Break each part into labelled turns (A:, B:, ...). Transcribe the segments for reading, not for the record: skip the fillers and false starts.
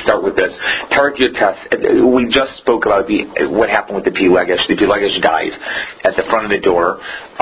A: start with this. Parak Yotes, we just spoke about what happened with the Pilegesh. The Pilegesh died at the front of the door.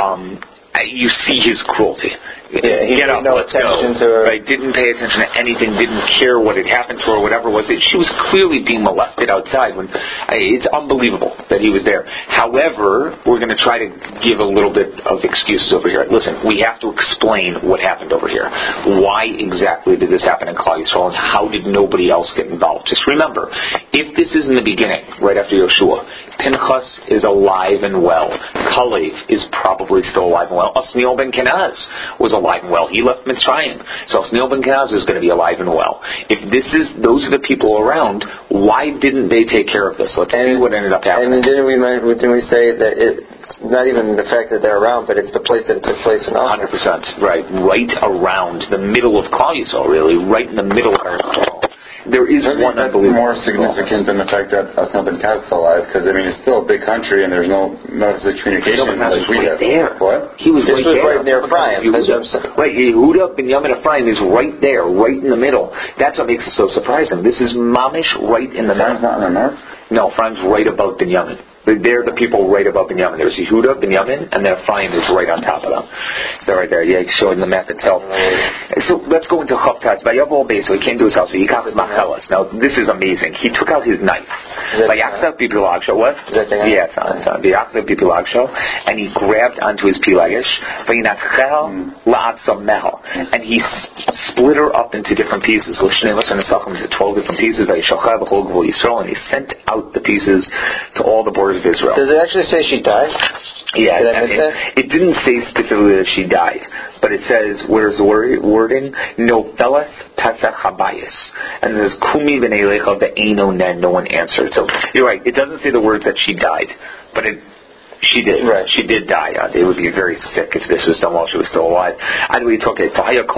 A: You see his cruelty.
B: He
A: Get up,
B: no
A: let's go. Right? Didn't pay attention to anything, didn't care what had happened to her, whatever it was. She was clearly being molested outside. It's unbelievable that he was there. However, we're going to try to give a little bit of excuses over here. Listen, we have to explain what happened over here. Why exactly did this happen in Klal Yisrael, and how did nobody else get involved? Just remember, if this is in the beginning, right after Yoshua, Pinchas is alive and well. Kalev is probably still alive and well. Osniel ben Kenaz was alive and well. He left Mitzrayim. So Osniel ben Kenaz is going to be alive and well. If those are the people around, why didn't they take care of this? Let's see what ended up happening.
B: And didn't we say that it's not even the fact that they're around, but it's the place that it took place in?
A: 100%. Right. Right around the middle of Klal Yisrael, really. Right in the middle of Eretz Yisrael. There is one unbelievable.
C: More significant than the fact that Osniel ben Kenaz is alive, because it's still a big country and there's no communication.
A: Like we have. There.
C: What?
A: He was
B: right near Ephraim.
A: Right, Yehuda, Binyamin, Ephraim is right there, right in the middle. That's what makes it so surprising. This is Mamish right in the middle.
C: Ephraim's not in the north?
A: No, Ephraim's right above Binyamin. They're the people right above Binyamin. There's Yehuda, Binyamin, and then Ephraim is right on top of them. They're right there. Yeah, showing the map itself. So let's go into Chavtatz. Vayavo Beis, so he came to his house. Yikach Machelas. Now this is amazing. He took out his knife. Vayachzav Pipilagsho. What? Yes, Vayachzav Pipilagsho. And he grabbed onto his pilagish. Vayinatchel la'atzamel. And he split her up into different pieces. L'shnei l'shnei nesachim into 12 different pieces. Vayishalcha b'chol gvul Yisrael. And he sent out the pieces to all the borders of Israel.
B: Does it actually say she died?
A: Yeah, it didn't say specifically that she died, but it says, where's the wording? No felas pasach habayis. And there's kumi b'nei lecha ve'eno nen, no one answered. So you're right, it doesn't say the words that she died, but she did.
B: Right.
A: She did die. They would be very sick if this was done while she was still alive. Anyway, it's okay.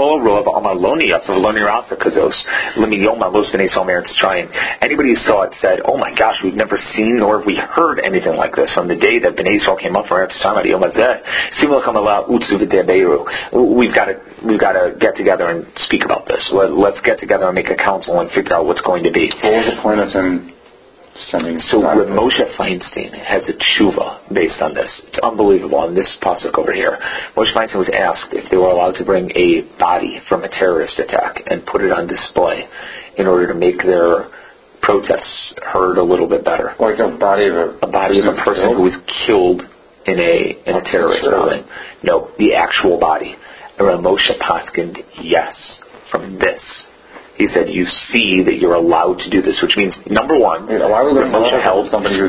A: Anybody who saw it said, "Oh my gosh, we've never seen nor have we heard anything like this from the day that Bnei Yisrael came up from Eretz Yisrael. We've got to get together and speak about this. Let's get together and make a council and figure out what's going to be."
C: What was the point of him?
A: So Moshe Feinstein has a tshuva based on this. It's unbelievable on this pasuk over here. Moshe Feinstein was asked if they were allowed to bring a body from a terrorist attack and put it on display in order to make their protests heard a little bit better.
C: Like a body of a
A: person who was killed in a terrorist bombing. No, the actual body. And Moshe paskined yes from this. He said, you see that you're allowed to do this, which means, number one, Ramosha held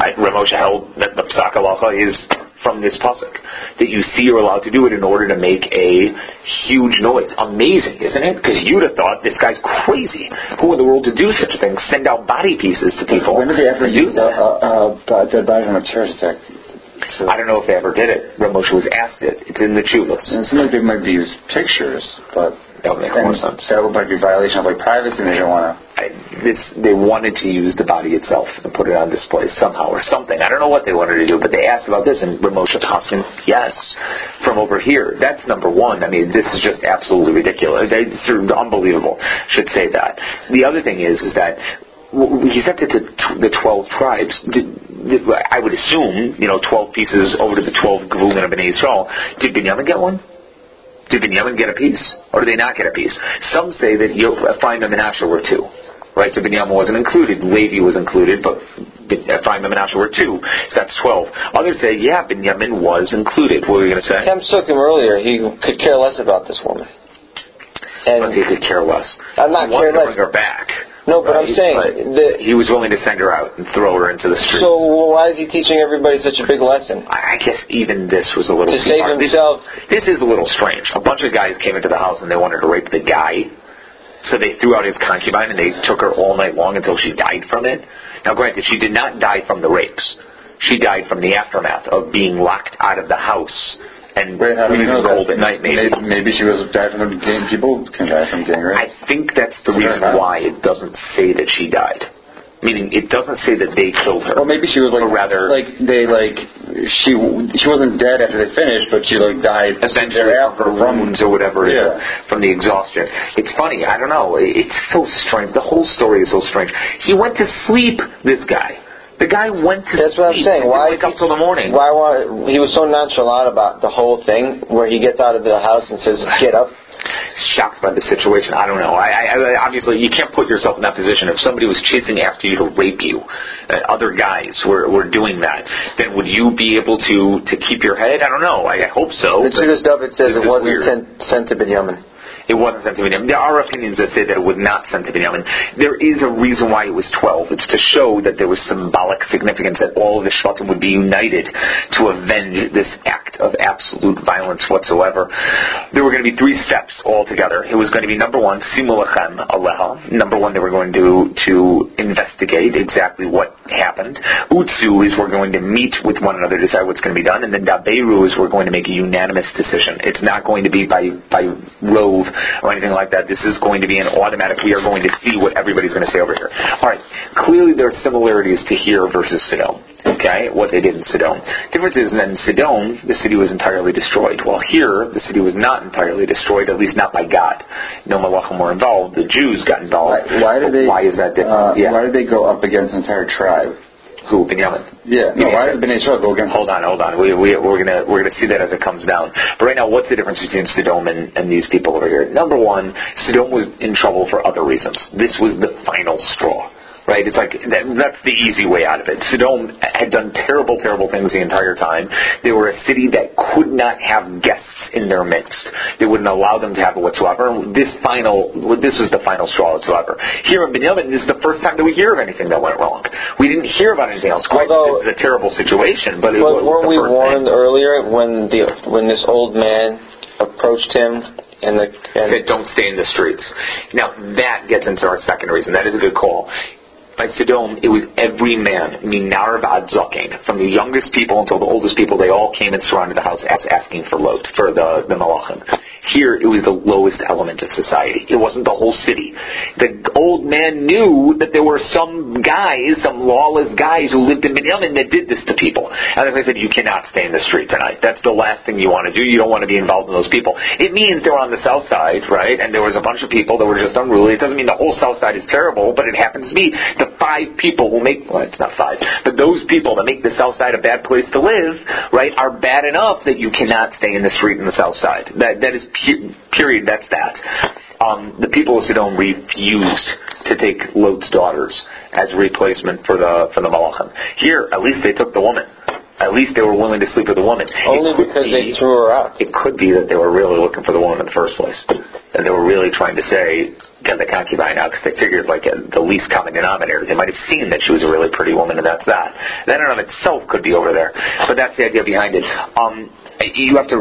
A: that the Psak Halacha is from this pasuk, that you see you're allowed to do it in order to make a huge noise. Amazing, isn't it? Because you'd have thought, this guy's crazy. Who in the world to do such a thing? Send out body pieces to people.
C: When did they ever do that? Dead body from a terrorist attack?
A: I don't know if they ever did it. Ramosha was asked it. It's in the Chuvas.
C: It seems like they might be used pictures, but
A: that would make more sense.
C: That would might be a violation of privacy, and they don't want to.
A: They wanted to use the body itself and put it on display somehow or something. I don't know what they wanted to do, but they asked about this, and Ramosha Paskin, yes, from over here. That's number one. I mean, this is just absolutely ridiculous. It's unbelievable. Should say that. The other thing is that he sent it to the 12 tribes. I would assume, 12 pieces over to the 12 Gvulim of Bnei Yisrael. Did Binyamin get one? Did Binyamin get a piece? Or did they not get a piece? Some say that Ephraim and Manasseh were two. Right, so Binyamin wasn't included. Levi was included, but Ephraim and Manasseh were two. So that's 12. Others say, yeah, Binyamin was included. What were you going to say?
B: Cam took him earlier. He could care less about this woman.
A: And he could care less.
B: I'm not
A: care less.
B: Bring
A: her back.
B: No, but I'm saying
A: he was willing to send her out and throw her into the streets.
B: So why is he teaching everybody such a big lesson?
A: I guess even this was a little
B: to save himself.
A: This is a little strange. A bunch of guys came into the house and they wanted to rape the guy, so they threw out his concubine and they took her all night long until she died from it. Now, granted, she did not die from the rapes. She died from the aftermath of being locked out of the house. And freezing cold at night,
C: maybe she was died from the gang. People can die from gang rape.
A: I think that's the reason why it doesn't say that she died. Meaning, it doesn't say that they killed her.
C: Or maybe she was
A: or rather,
C: she wasn't dead after they finished, but she died
A: eventually from her wounds or whatever it is, from the exhaustion. It's funny. I don't know. It's so strange. The whole story is so strange. He went to sleep. This guy. The guy went to sleep.
B: That's what I'm saying.
A: Why wake up till the morning?
B: He was so nonchalant about the whole thing, where he gets out of the house and says, "Get up."
A: Shocked by the situation. I don't know. I obviously, you can't put yourself in that position. If somebody was chasing after you to rape you, other guys were doing that, then would you be able to keep your head? I don't know. I hope so.
B: In Sudas David says it wasn't sent to Binyamin.
A: It wasn't sent to Binyamin. There are opinions that say that it was not sent to Binyamin. There is a reason why it was 12. It's to show that there was symbolic significance, that all of the Shvatim would be united to avenge this act of absolute violence whatsoever. There were going to be 3 steps altogether. It was going to be, number 1, Simu Lachem Aleha. Number 1, they were going to investigate exactly what happened. Utsu is we're going to meet with one another, decide what's going to be done. And then Daberu is we're going to make a unanimous decision. It's not going to be by rove or anything like that. This is going to be an automatic, we are going to see what everybody's going to say over here. Alright, clearly there are similarities to here versus Sodom. Okay, what they did in Sodom. Difference is then in Sodom, the city was entirely destroyed. While here, the city was not entirely destroyed, at least not by God. No Malachim were involved, the Jews got involved. Why is that different?
C: Why did they go up against an entire tribe?
A: Who? Binyamin?
C: Yeah. No, why did Bnei Yisrael go against?
A: Hold on. We're gonna see that as it comes down. But right now, what's the difference between Sodom and these people over here? Number 1, Sodom was in trouble for other reasons. This was the final straw. Right? It's like, that's the easy way out of it. Sodom had done terrible, terrible things the entire time. They were a city that could not have guests in their midst. They wouldn't allow them to have it whatsoever. This was the final straw whatsoever. Here in Binyamin, this is the first time that we hear of anything that went wrong. We didn't hear about anything else. Quite, this is a terrible situation, but
B: weren't we warned earlier when this old man approached him and
A: said, "Don't stay in the streets." Now that gets into our second reason. That is a good call. By Sodom, it was every man, minar v'ad zaken, from the youngest people until the oldest people. They all came and surrounded the house asking for lot, for the malachim. Here, it was the lowest element of society. It wasn't the whole city. The old man knew that there were some guys, some lawless guys who lived in Binyamin that did this to people. And they said, you cannot stay in the street tonight. That's the last thing you want to do. You don't want to be involved in those people. It means they were on the south side, right? And there was a bunch of people that were just unruly. It doesn't mean the whole south side is terrible, but it happens to be the 5 people who make, well, it's not 5, but those people that make the south side a bad place to live, right, are bad enough that you cannot stay in the street in the south side. That is period, that's that. The people of Sodom refused to take Lot's daughters as a replacement for the malachim. Here, at least they took the woman. At least they were willing to sleep with the woman.
B: Only because they threw her out.
A: It could be that they were really looking for the woman in the first place. And they were really trying to say, get the concubine out, because they figured like the least common denominator. They might have seen that she was a really pretty woman, and that's that. That in and of itself could be over there. But that's the idea behind it. You have to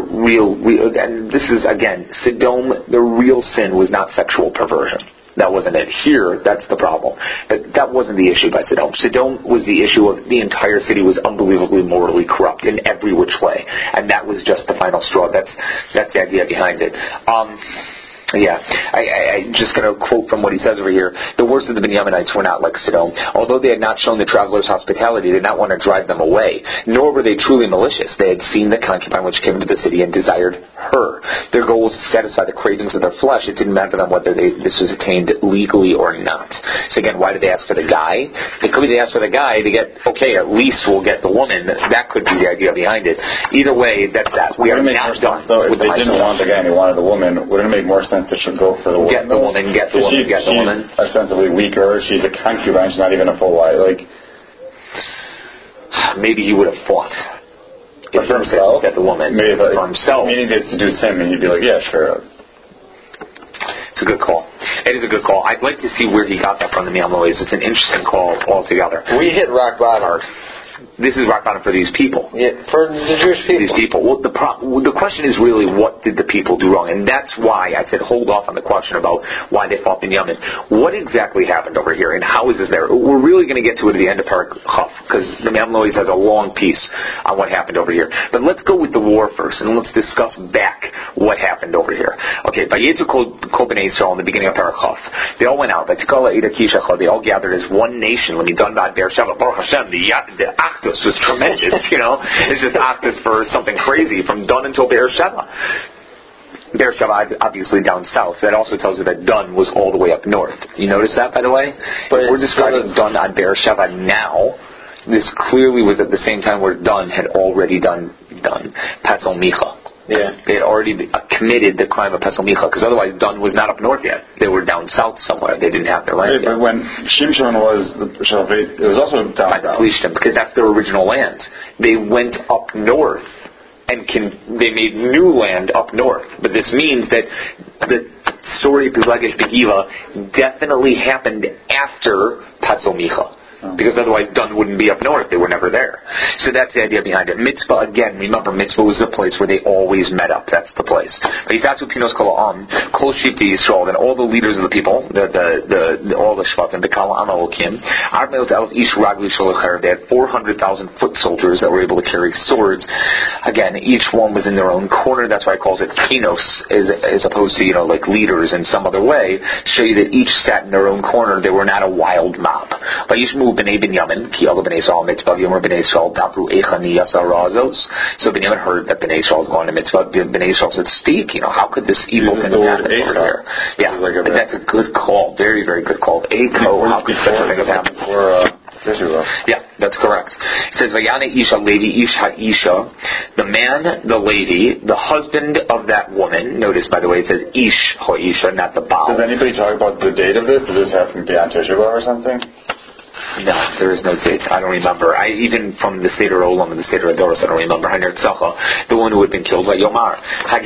A: and this is, again, Sodom, the real sin was not sexual perversion. That wasn't it. Here, that's the problem. That wasn't the issue by Sodom. Sodom was the issue of the entire city was unbelievably morally corrupt in every which way. And that was just the final straw. That's the idea behind it. Yeah, I'm just going to quote from what he says over here. The worst of the Binyaminites were not like Sodom. Although they had not shown the travelers hospitality, they did not want to drive them away. Nor were they truly malicious. They had seen the concubine which came into the city and desired her. Their goal was to satisfy the cravings of their flesh. It didn't matter to them whether this was attained legally or not. So again, why did they ask for the guy? It could be they asked for the guy to get, okay, at least we'll get the woman. That could be the idea behind it. Either way, that's that. We are not done with the
C: If they didn't want the guy and they wanted the woman, wouldn't it make more sense that should go for the woman?
A: Get the woman, get the woman, get the woman.
C: She's ostensibly weaker. She's a concubine. She's not even a full wife.
A: Maybe he would have fought.
C: But for himself?
A: Get the woman.
C: Maybe
A: for himself.
C: Meaning to seduce him, and he'd be like, yeah, sure.
A: It's a good call. It is a good call. I'd like to see where he got that from, the Miamlois. It's an interesting call altogether.
B: We hit rock bottom.
A: This is rock bottom for these people.
B: Yeah, for the Jewish people.
A: These people. Well, the question is really, what did the people do wrong? And that's why I said hold off on the question about why they fought Binyamin. What exactly happened over here, and how is this there? We're really going to get to it at the end of Parak Chaf, because the Mamlois has a long piece on what happened over here. But let's go with the war first, and let's discuss back what happened over here. Okay, Vayetzu Kol Bnei Yisrael in the beginning of Parak Chaf. They all went out. They all gathered as one nation. When he done that, Beersheba, Baruch Hashem, the Achdus was tremendous. It's just Achdus for something crazy from Dan until Beersheba. Beersheba, obviously down south. That also tells you that Dan was all the way up north. You notice that, by the way? But we're describing Dan on Beersheba now. This clearly was at the same time where Dan had already done Pasol Micha.
B: Yeah.
A: They had already committed the crime of Pasol Micha, because otherwise Dan was not up north yet. They were down south somewhere. They didn't have their land yet.
C: But when Shimshon was the Shavit, it was also down south.
A: Because that's their original land. They went up north and they made new land up north. But this means that the story of Pilagish Begiva definitely happened after Pasol Micha. Because otherwise Dan wouldn't be up north. They were never there. So that's the idea behind it. Mitzvah, again, remember, Mitzvah was the place where they always met up. That's the place. Then all the leaders of the people, all the Shvatim, they had 400,000 foot soldiers that were able to carry swords. Again, each one was in their own corner. That's why it calls it Kinos, as opposed to, like leaders in some other way. Show you that each sat in their own corner. They were not a wild mob. B'nei Binyamin, ki alo b'nei Yisrael mitzvah, yomer b'nei Yisrael dapru echani yasarazos. So Binyamin heard that b'nei Yisrael was going to mitzvah. B'nei Yisrael said, "Speak. How could this evil thing have happened over here?" Yeah, that's a good call. Very, very good call. Echo. How could such a thing have happened? Yeah, that's correct. It says, "Vayane isha lady ish ha'isha," the man, the lady, the husband of that woman. Notice, by the way, it says ish ha'isha, not the baal.
C: Does anybody talk about the date of this? Did this happen beyond Tisha B'Av or something?
A: No, there is no date. I don't remember. Even from the Seder Olam and the Seder Adoros, I don't remember. The one who had been killed by Yomar.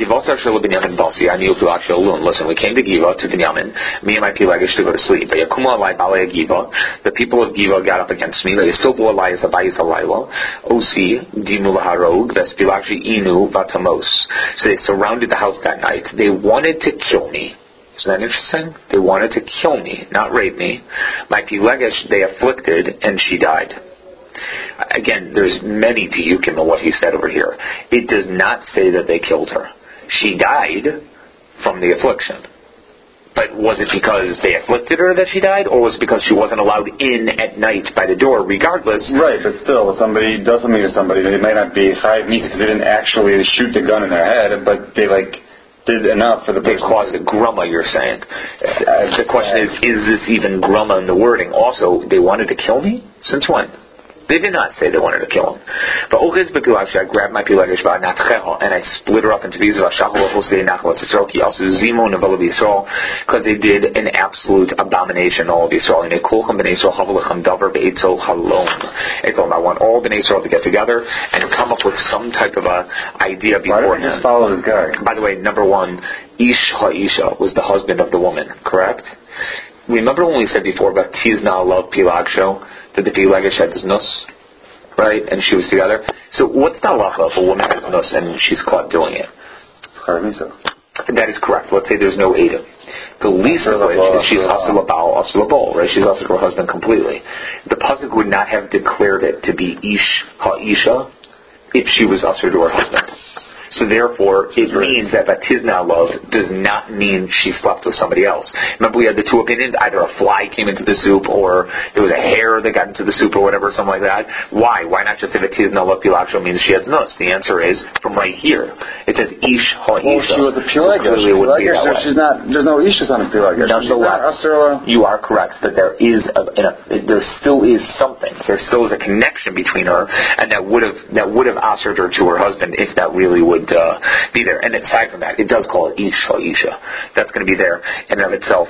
A: Listen, we came to Giva, to Binyamin, me and my Pilagish to go to sleep. The people of Giva got up against me. So they surrounded the house that night. They wanted to kill me. Isn't that interesting? They wanted to kill me, not rape me. My Pilegesh they afflicted, and she died. Again, there's many diukim in what he said over here. It does not say that they killed her. She died from the affliction. But was it because they afflicted her that she died, or was it because she wasn't allowed in at night by the door, regardless?
C: Right, but still, if somebody does something to somebody, they might not be chayiv misa because they didn't actually shoot the gun in their head, but they did enough for the person.
A: They caused a grumma, you're saying. The question is this even grumma in the wording? Also, they wanted to kill me? Since when? They did not say they wanted to kill him. But I grabbed my pilagish and I split her up into pieces because they did an absolute abomination, all of Yisrael. I want all Bnei Yisrael to get together and come up with some type of a idea beforehand.
C: Why don't we just follow this guy?
A: By the way, number one, Ish Ha'isha was the husband of the woman, correct? Remember when we said before about Tizna love Pilagsho, that the Pilagish had his nus, right? And she was together. So what's the halacha if a woman has nus and she's caught doing it? That is correct. Let's say there's no Edom. The least of which is she's asur labal, right? She's asur to her husband completely. The pasuk would not have declared it to be Ish Ha'isha if she was asur to her husband. So therefore, it means that Batizna love does not mean she slept with somebody else. Remember, we had the two opinions: either a fly came into the soup, or there was a hair that got into the soup, or whatever, something like that. Why? Why not just say Batizna love Pilagsho means she has nus? The answer is from right here. It says Ish Ha'isha.
C: Well, she was a Pilagish. So she's not. There's no Ishus on a Pilagish.
A: You are correct that there still is something. There still is a connection between her, and that would have assured her to her husband if that really would be there. And aside from that, it does call it Ish Ha'isha. That's going to be there in and of itself.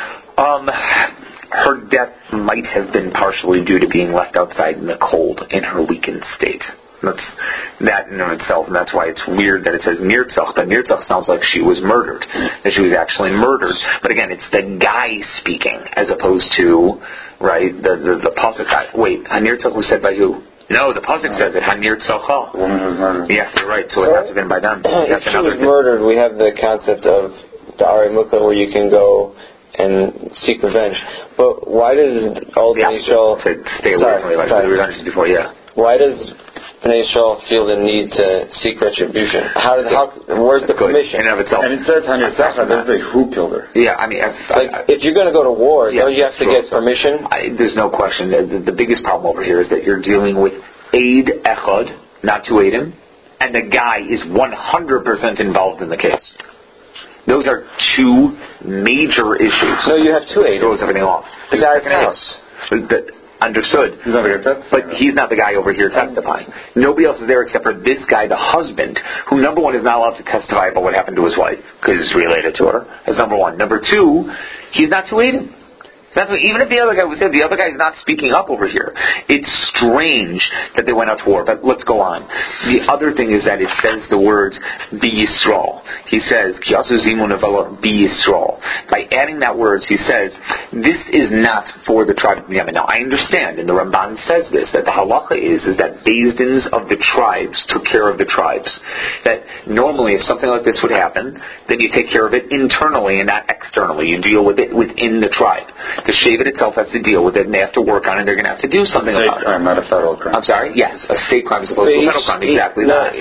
A: Her death might have been partially due to being left outside in the cold in her weakened state. That's that in and of itself, and that's why it's weird that it says Nirtzach, but Nirtzach sounds like she was murdered, that she was actually murdered. But again, it's the guy speaking as opposed to, right, the pasuk. Wait, Nirtzach was said by who? No, the pasuk says it. Hanir tzalcha.
C: The woman who was murdered.
A: Yes, you're right. So it has to have been by them. That's
B: If she
A: another
B: was
A: thing.
B: murdered, we have the concept of the Ari Mukha where you can go and seek revenge. But why does all the Israel...
A: Stay away from it. We were just before, yeah.
B: Why does Bnei Yisrael feel the need to seek retribution? Where's the commission?
A: In and of itself.
C: And it says Hanir Tzalcha, doesn't say who killed her.
A: Yeah, I mean...
B: if you're going to go to war, don't you have to get permission?
A: There's no question. The biggest problem over here is that you're dealing with Aid Echad, not two Aidim, and the guy is 100% involved in the case. Those are two major issues.
B: No, you have two Aidim.
A: Throws everything off.
B: The guy's house.
A: Understood.
C: He's not going to testify.
A: But he's not the guy over here testifying. Nobody else is there except for this guy, the husband, who, number one, is not allowed to testify about what happened to his wife, because it's related to her. That's number one. Number two, he's not to aid him. Even if the other guy was there, the other guy is not speaking up over here. It's strange that they went out to war, but let's go on. The other thing is that it says the words, Be Yisrael. He says, Kiyasu Zimun Avela, Be Yisrael. By adding that words, he says, this is not for the tribe of Yemen. Now, I understand, and the Ramban says this, that the halacha is that Bezdins of the tribes took care of the tribes. That normally, if something like this would happen, then you take care of it internally and not externally. You deal with it within the tribe. The Shevet itself has to deal with it, and they have to work on it. They're going to have to do something about it.
C: State crime, not a federal crime.
A: I'm sorry? Yes, a state crime as opposed to a federal crime. Exactly that.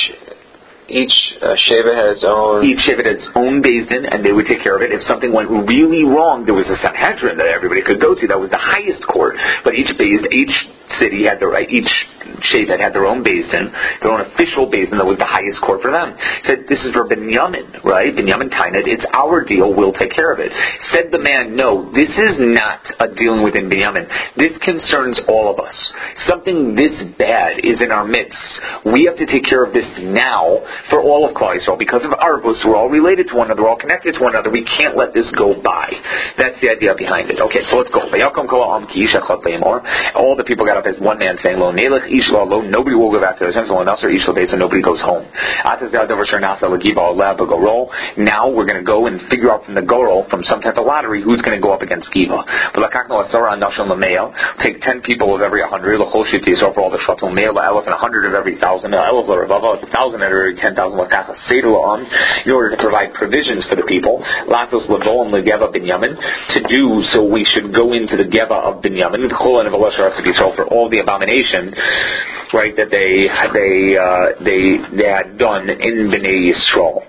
B: Each Shevet had its own...
A: Each Shevet had its own Bezdin, and they would take care of it. If something went really wrong, there was a Sanhedrin that everybody could go to. That was the highest court. But each city had each Shevet had their own Bezdin, their own official Bezdin that was the highest court for them. Said, this is for Binyamin, right? Binyamin Tainad. It's our deal. We'll take care of it. Said the man, no, this is not a dealing within Binyamin. This concerns all of us. Something this bad is in our midst. We have to take care of this now for all of Klal Yisrael. Because of Arvus, we're all related to one another, we're all connected to one another. We can't let this go by. That's the idea behind it. Okay, so let's go. All the people got up as one man saying, Lo Nelech Ish Lo, nobody will go back to the temple, and Nasser Ish Lo, so nobody goes home. Now we're going to go and figure out from the Gorol, from some type of lottery, who's going to go up against Giva. Take 10 people of every 100, for all the Shvatim, and 100 of every 1,000, 1,000 of every 10,000 in order to provide provisions for the people. To do so, we should go into the Geva of Binyamin for all the abomination, right, that they had done in Bnei Yisrael.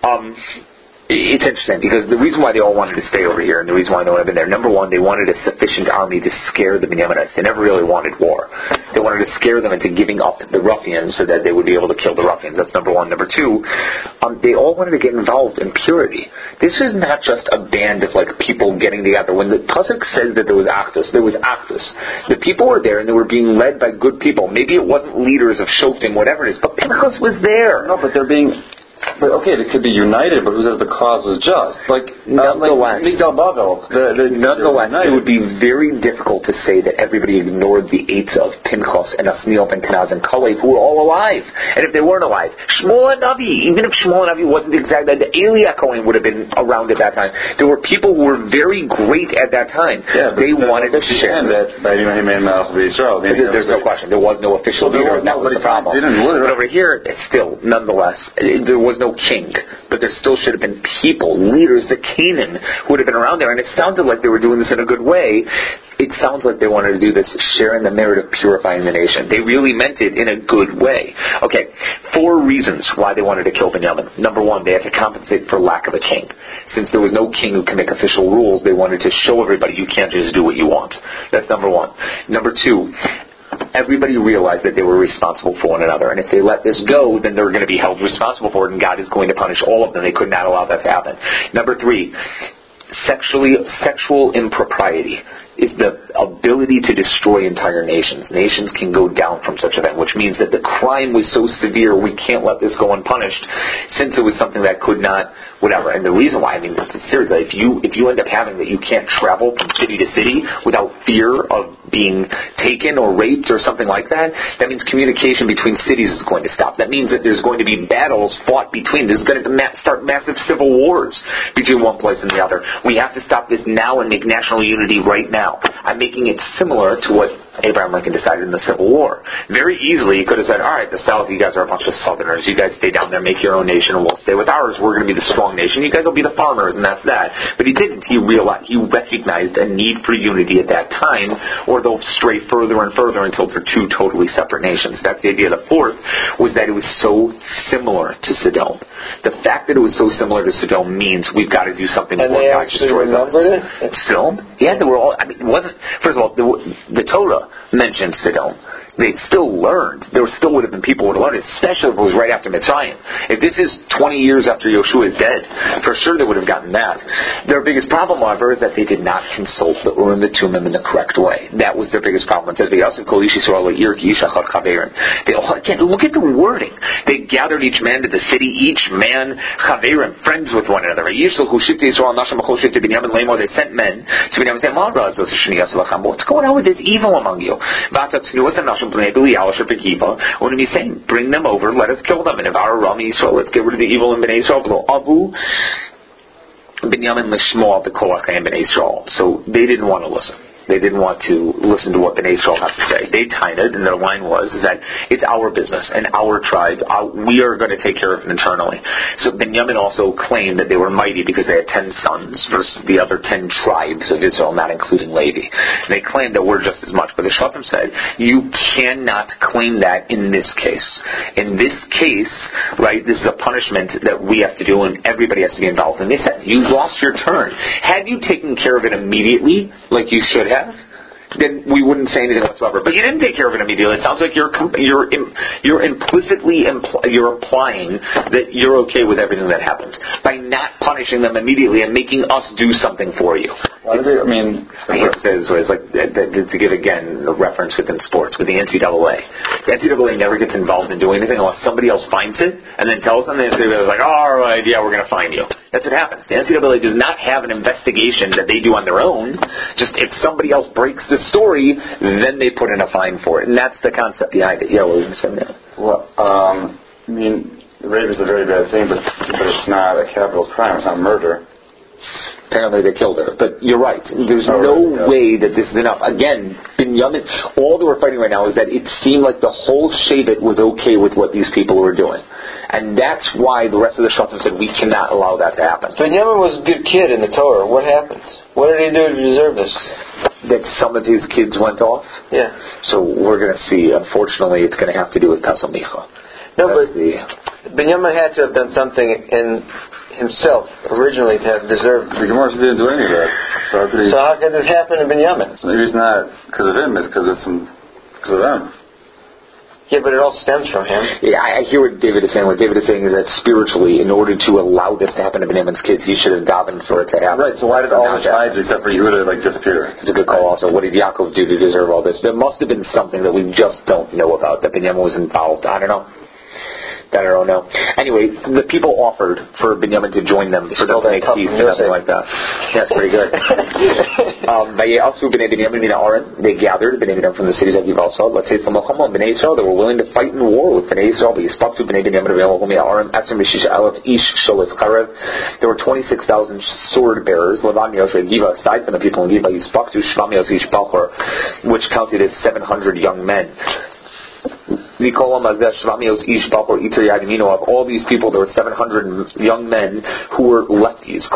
A: It's interesting because the reason why they all wanted to stay over here and the reason why they wanted to be there, number one, they wanted a sufficient army to scare the Binyaminites. They never really wanted war. They wanted to scare them into giving up the ruffians so that they would be able to kill the ruffians. That's number one. Number two, they all wanted to get involved in purity. This is not just a band of people getting together. When the Pasuk says that there was Achdus, there was Achdus. The people were there and they were being led by good people. Maybe it wasn't leaders of Shoftim, whatever it is, but Pinchas was there.
C: No, but they're being... But okay, they could be united, but who says the cause was just?
A: Nonetheless,
C: nonetheless,
A: it would be very difficult to say that everybody ignored the eights of Pinchas and Asniel and Kenaz and Kalev, who were all alive. And if they weren't alive, Shmuel and Navi, even if Shmuel and Navi wasn't exactly, the Elia Cohen would have been around at that time. There were people who were very great at that time.
C: Yeah,
A: they wanted to share
C: that.
A: There's no question. There was no official leader, and that was the problem. But over here, it's still, nonetheless, there was no king, but there still should have been people, leaders, the Canaan, who would have been around there, and it sounded like they were doing this in a good way. It sounds like they wanted to do this, sharing the merit of purifying the nation. They really meant it in a good way. Okay, 4 reasons why they wanted to kill Binyamin. Number 1, they had to compensate for lack of a king. Since there was no king who can make official rules, they wanted to show everybody you can't just do what you want. That's number 1. Number 2, everybody realized that they were responsible for one another, and if they let this go, then they're going to be held responsible for it, and God is going to punish all of them. They could not allow that to happen. Number 3, sexual impropriety is the ability to destroy entire nations. Nations can go down from such an event, which means that the crime was so severe, we can't let this go unpunished, since it was something that could not, whatever. And the reason why, seriously, if you end up having that you can't travel from city to city without fear of being taken or raped or something like that, that means communication between cities is going to stop. That means that there's going to be battles fought between. There's going to start massive civil wars between one place and the other. We have to stop this now and make national unity right now. I'm making it similar to what Abraham Lincoln decided in the Civil War. Very easily, he could have said, all right, the South, you guys are a bunch of Southerners. You guys stay down there, make your own nation, and we'll stay with ours. We're going to be the strong nation. You guys will be the farmers, and that's that. But he didn't. He recognized a need for unity at that time, or they'll stray further and further until they're two totally separate nations. That's the idea. The fourth was that it was so similar to Sodom. The fact that it was so similar to Sodom means we've got to do something before God destroys us.
B: It?
A: Sodom? Yeah, they were all. I mean, it wasn't. First of all, the Torah mentioned Sodom. They still learned. There still would have been people who would have learned, especially if it was right after Mitzrayim. If this is 20 years after Yoshua is dead, for sure they would have gotten that. Their biggest problem, however, is that they did not consult the Urim and Tumim in the correct way. That was their biggest problem. It says, again, look at the wording. They gathered each man to the city, each man chaverim, friends with one another. They sent men to Binyamin and said, what's going on with this evil among you? When he's saying, bring them over, let us kill them, and if our Ram Yisrael, let's get rid of the evil in Bnei Yisrael. So they didn't want to listen. They didn't want to listen to what Bnei Yisrael had to say. They tined, and their line was that it's our business and our tribe. We are going to take care of it internally. So Binyamin also claimed that they were mighty because they had 10 sons versus the other 10 tribes of Israel, not including Levi. And they claimed that we're just as much. But the Shvatim said, you cannot claim that in this case. In this case, right, this is a punishment that we have to do and everybody has to be involved. And they said, you lost your turn. Had you taken care of it immediately, like you should have, then we wouldn't say anything whatsoever. But you didn't take care of it immediately. It sounds like you're implicitly you're applying that you're okay with everything that happened by not punishing them immediately and making us do something for you.
C: Why do they, I mean,
A: it says it's like to give again a reference within sports with the NCAA. The NCAA never gets involved in doing anything unless somebody else finds it and then tells them. The NCAA is like, all right, yeah, we're going to fine you. That's what happens. The NCAA does not have an investigation that they do on their own. Just if somebody else breaks the story, then they put in a fine for it. And that's the concept behind it. Yeah, what were you going to say now?
C: Well, I mean, rape is a very bad thing, but it's not a capital crime. It's not murder.
A: Apparently they killed her. But you're right. There's no way that this is enough. Again, Binyamin, all that we're fighting right now is that it seemed like the whole Shevet was okay with what these people were doing. And that's why the rest of the Shvatim said we cannot allow that to happen.
B: Binyamin was a good kid in the Torah. What happened? What did he do to deserve this?
A: That some of his kids went off?
B: Yeah.
A: So we're going to see. Unfortunately, it's going to have to do with Kasal Micha.
B: No, but Binyamin had to have done something in himself originally to have deserved.
C: The Gemara didn't do any of that. So
B: how could this happen to Binyamin?
C: So maybe it's not because of him. It's because of them.
B: Yeah, but it all stems from him.
A: Yeah, I hear what David is saying. What David is saying is that spiritually, in order to allow this to happen to Binyamin's kids, he should have davened for it to happen.
C: Right, so why did all the tribes except for Yehuda disappear?
A: It's a good call also. What did Yaakov do to deserve all this? There must have been something that we just don't know about, that Binyamin was involved. I don't know. That I don't know. Anyway, the people offered for Binyamin to join them for them to make peace or something like that. That's pretty good. They gathered Binyamin from the cities of Givalsal. Let's say from Bnei Israel, they were willing to fight in war with Bnei Israel. There were 26,000 sword bearers. Aside from the people in Giva, which counted as 700 young men. Of all these people, there were 700 young men who were lefties.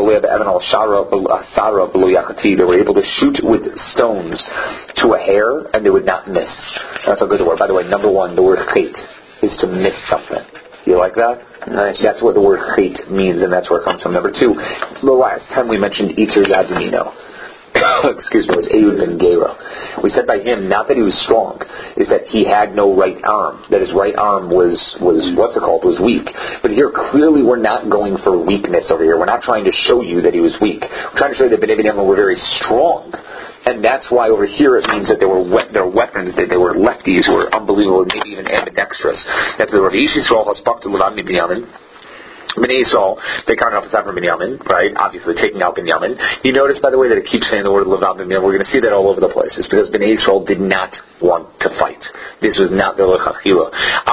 A: They were able to shoot with stones to a hair, and they would not miss. That's a good word. By the way, number one, the word chait is to miss something. You like that? Nice. That's what the word chait means, and that's where it comes from. Number two, the last time we mentioned Iter Yadimino. Excuse me, it was Ehud ben Gera. We said by him, not that he was strong, is that he had no right arm. That his right arm was weak. But here, clearly we're not going for weakness over here. We're not trying to show you that he was weak. We're trying to show you that Bnei Binyamin were very strong. And that's why over here it means that they were their weapons, that they were lefties who were unbelievable, maybe even ambidextrous. That's the Rav Yisrael has spoke to Levan Binyamin. Bnei Yisrael, they counted off aside from Binyamin, right? Obviously taking out Binyamin. You notice, by the way, that it keeps saying the word Levan Binyamin. We're going to see that all over the place. It's because Bnei Yisrael did not want to fight. This was not the lechatchila.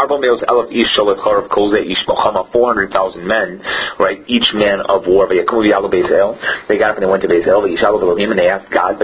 A: 400,000 men, right? Each man of war. They got up and they went to Beis El. And they asked God,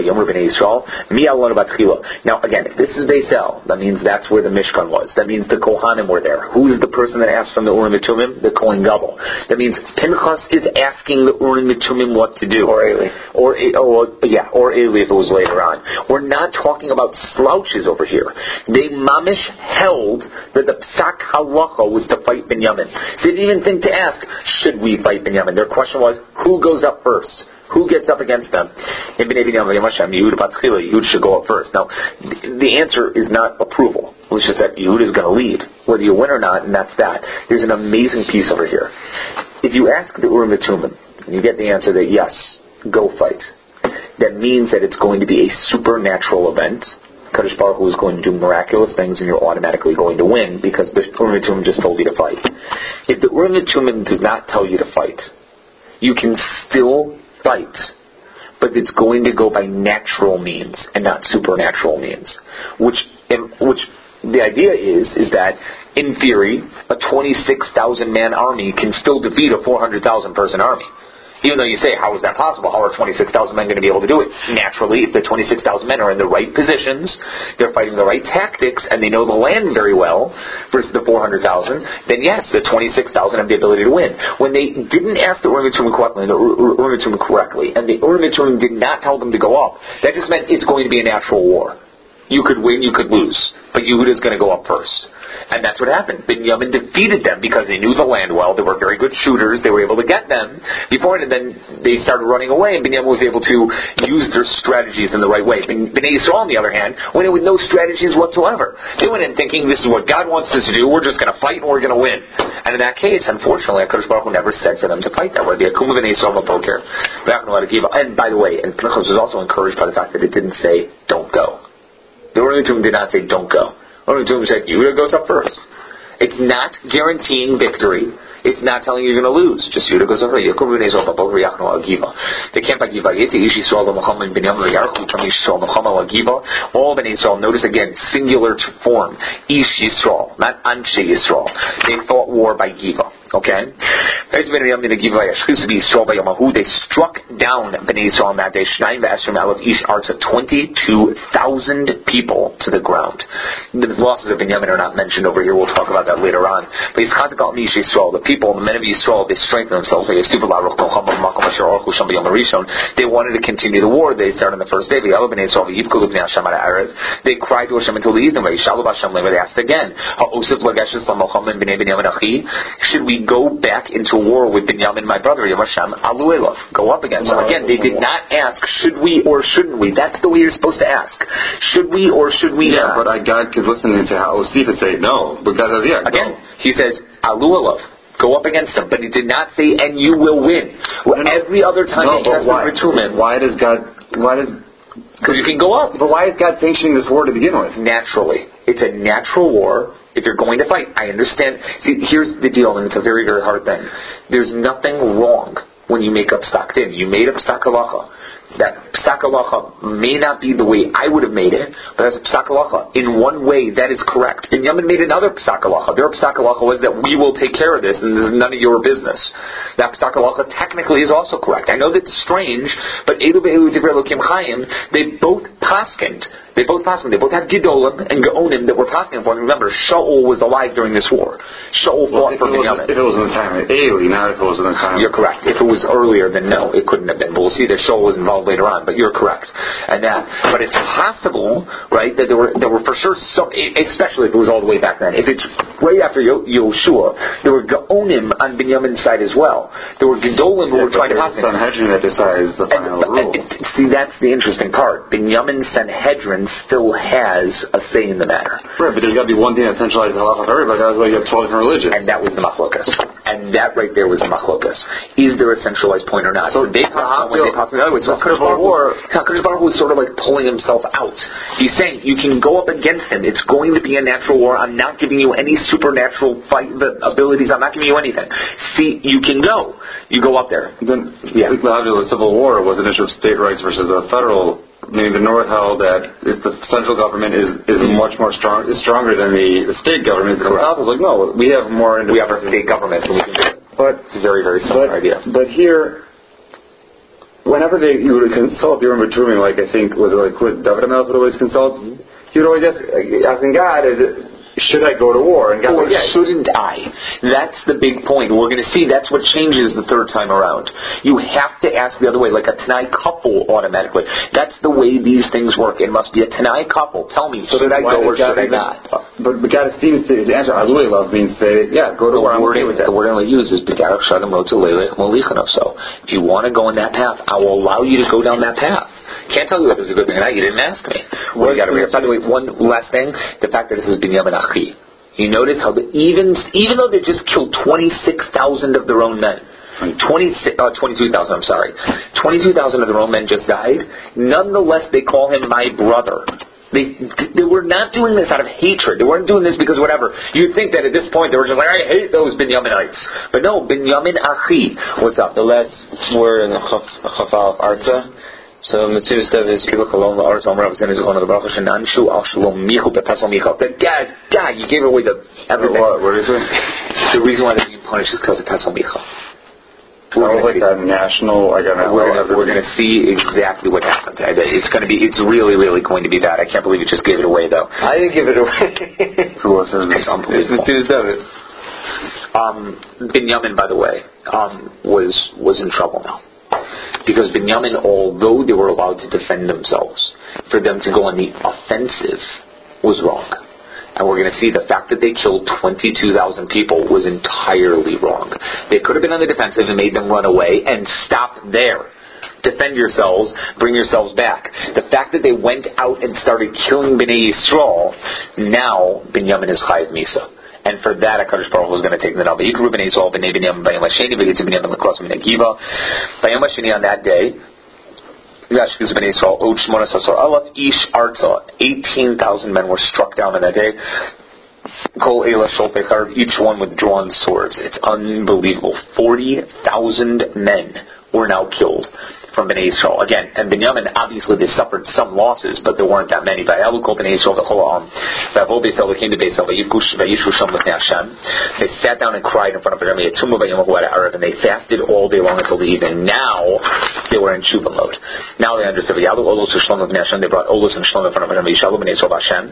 A: now again, if this is Beis El, that means that's where the Mishkan was. That means the Kohanim were there. Who's the person that asked from the Urim and Tumim? The Kohen Gadol. That means Pinchas is asking the Urim and Tumim what to do.
B: Or Eli.
A: Or Eli if it was later on. We're not talking about slouches over here. They mamish held that the Psak Halacha was to fight Binyamin. They didn't even think to ask, should we fight Binyamin? Their question was, who goes up first? Who gets up against them? Yehud should go up first. Now, the answer is not approval. It's just that Yehud is going to lead, whether you win or not, and that's that. There's an amazing piece over here. If you ask the Urim and Tumim, and you get the answer that yes, go fight, that means that it's going to be a supernatural event. Kadosh Baruch Hu is going to do miraculous things, and you're automatically going to win because the Urim and Tumim just told you to fight. If the Urim and Tumim does not tell you to fight, you can still fight, but it's going to go by natural means and not supernatural means. Which the idea is that in theory, a 26,000 man army can still defeat a 400,000 person army. Even though you say, how is that possible? How are 26,000 men going to be able to do it? Naturally, if the 26,000 men are in the right positions, they're fighting the right tactics, and they know the land very well, versus the 400,000, then yes, the 26,000 have the ability to win. When they didn't ask the Urim and Tumim correctly, and the Urim and Tumim did not tell them to go up, that just meant it's going to be a natural war. You could win, you could lose, but Yehuda is going to go up first. And that's what happened. Binyamin defeated them because they knew the land well. They were very good shooters. They were able to get them before, and then they started running away, and Binyamin was able to use their strategies in the right way. Bnei Yisrael, on the other hand, went in with no strategies whatsoever. They went in thinking, this is what God wants us to do. We're just going to fight, and we're going to win. And in that case, unfortunately, HaKadosh Baruch Hu never said for them to fight that way. And by the way, and Pinchas was also encouraged by the fact that it didn't say, don't go. The Urim and Tumim did not say, don't go. Urim and Tumim said, Yehuda goes up first. It's not guaranteeing victory. It's not telling you you're going to lose. Just Yehuda goes up first. They camp at Giva. All Bnei Yisrael, notice again, singular form. Ish Yisrael, not Anshe Yisrael. They fought war by Giva. Okay? They struck down Bnei Yisrael on that day, 22,000 people to the ground. The losses of Binyamin are not mentioned over here. We'll talk about that later on. But the people, the men of Yisrael, they strengthened themselves. They wanted to continue the war. They started on the first day. They cried to Hashem until the evening. They asked again, should we go back into war with Binyamin, my brother? Go up against him. Again, they did not ask, should we or shouldn't we? That's the way you're supposed to ask. Should we or should we not?
C: But God could listen and say, Steve would say no. But God says,
A: again, he says, Alu Elav. Go up against him. But he did not say, and you will win. Every other time he has to return him.
C: Because
A: you can go up.
C: But why is God sanctioning this war to begin with?
A: Naturally. It's a natural war. If you're going to fight, I understand. See, here's the deal, and it's a very, very hard thing. There's nothing wrong when you make up Psak Din. You made up Psak Halacha. That Psak Halacha may not be the way I would have made it, but that's a Psak Halacha. In one way, that is correct. Binyamin made another Psak Halacha. Their Psak Halacha was that we will take care of this, and this is none of your business. That Psak Halacha technically is also correct. I know that's strange, but Elu Be'elu Divrei Elokim Chaim, they both paskined. They both had Gidolim and Gaonim that were pasking for them. Remember, Shaul was alive during this war. Shaul fought for Binyamin.
C: If it was in the time of Eli, not if it was in the time.
A: You're correct. If it was earlier, then no, it couldn't have been. But we'll see that Shaul was involved later on. But you're correct. But it's possible, right, that there were for sure, especially if it was all the way back then. If it's right after Yoshua, there were Gaonim on Binyamin's side as well. There were Gidolim who were trying to pass.
C: Sanhedrin that decides the final rule.
A: See, that's the interesting part. Binyamin Sanhedrin still has a say in the matter.
C: Right, but there's got to be one thing that centralizes halacha for everybody. That's why you have 12 different religions.
A: And that was the machlokas. And that right there was the machlokas. Is there a centralized point or not? So they pass when they pass the other way. So HaKadosh Baruch Hu is sort of like pulling himself out. He's saying, you can go up against him. It's going to be a natural war. I'm not giving you any supernatural fight abilities. I'm not giving you anything. See, you can go. You go up there.
C: Then, the civil war was an issue of state rights versus a federal meaning the North held that if the central government is much more stronger than the state government. The South was like, no, we have more independence.
A: We have our state government, and we can do it.
C: But
A: it's a very, very similar idea.
C: But here, whenever you would consult the Urim V'Tumim, like I think was it like David HaMelech would always consult. He would always asking God, should I go to war? And God
A: or
C: would, yeah.
A: shouldn't I? That's the big point. We're going to see that's what changes the third time around. You have to ask the other way, like a Tanai couple automatically. That's the way these things work. It must be a Tanai couple. Tell me, should I go or should I not?
C: But God seems to, his answer, I really love means say, yeah, go to war.
A: The word I use is B'Garach Shagam Rotzu Leilech Molichano. So, if you want to go in that path, I will allow you to go down that path. Can't tell you if it's a good thing or not. You didn't ask me. Well, you got to read. By the way, one last thing: the fact that this is Binyamin Achi. You notice how even though they just killed 26,000 of their own men, 22,000. I'm sorry, 22,000 of their own men just died. Nonetheless, they call him my brother. They were not doing this out of hatred. They weren't doing this because whatever. You'd think that at this point they were just like, I hate those Binyaminites. But no, Binyamin Achi. What's up?
B: The last word in the Chafal Arza. So Mitzvah Stev is
A: God, you gave away everything.
C: What is it?
A: The reason why they're being punished is because of Pesach Micha.
C: We're
A: going to see exactly what happened. It's really, really going to be bad. I can't believe you just gave it away, though.
B: I didn't give it away.
C: Who was it?
A: It's unbelievable. Binyamin, by the way, was in trouble now. Because Binyamin, although they were allowed to defend themselves, for them to go on the offensive was wrong. And we're going to see the fact that they killed 22,000 people was entirely wrong. They could have been on the defensive and made them run away and stop there. Defend yourselves, bring yourselves back. The fact that they went out and started killing Bnei Yisrael, now Binyamin is Chayav Misa. And for that, HaKadosh Baruch Hu is going to take the number. Yikru Bnei Yisrael Bnei Binyamin Bayam Hasheni V'Yitzim Binyamin L'Kros Min Akiva. Bayam Hasheni on that day, Yashkuz Bnei Yisrael Od Shmona Sasor Alaf Ish Arza. 18,000 men were struck down on that day. Kol Eila Shol Pechar, each one with drawn swords. It's unbelievable. 40,000 men were now killed from Bnei Yisrael. Again, and Binyamin, obviously they suffered some losses, but there weren't that many. They sat down and cried in front of Hashem, and they fasted all day long until the evening. Now they were in tshuva mode. Now they understood. They brought Olos and Shlom in front of Hashem.